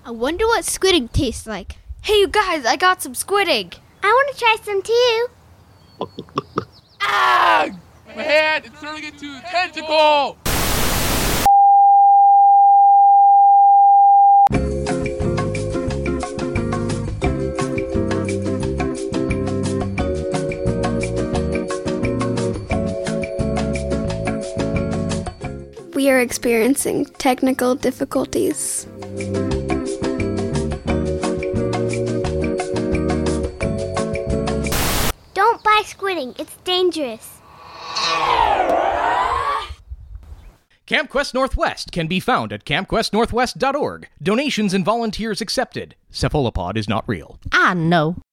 I wonder what squid egg tastes like. Hey, you guys, I got some squid egg. I want to try some too. Ah! My hand, it's turning into a tentacle! We are experiencing technical difficulties. Don't buy squidding, it's dangerous. Camp Quest Northwest can be found at campquestnorthwest.org. Donations and volunteers accepted. Cephalopod is not real. I know.